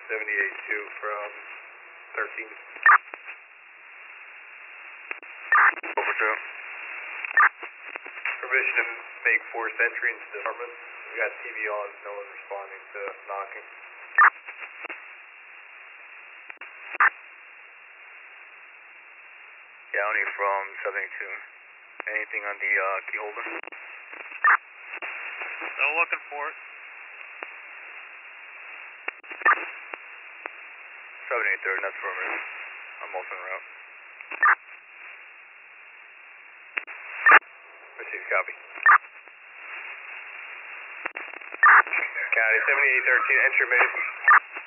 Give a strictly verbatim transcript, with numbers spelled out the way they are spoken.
seventy-eight two from thirteen. Over two. Permission to make forced entry into the apartment. We got T V on, no one responding to knocking. Downey from seventy-two. Anything on the uh, key holder? Still looking for it. seventy-third, that's affirmative. I'm also en route. Received, copy. County seventy-eight thirteen, entry made.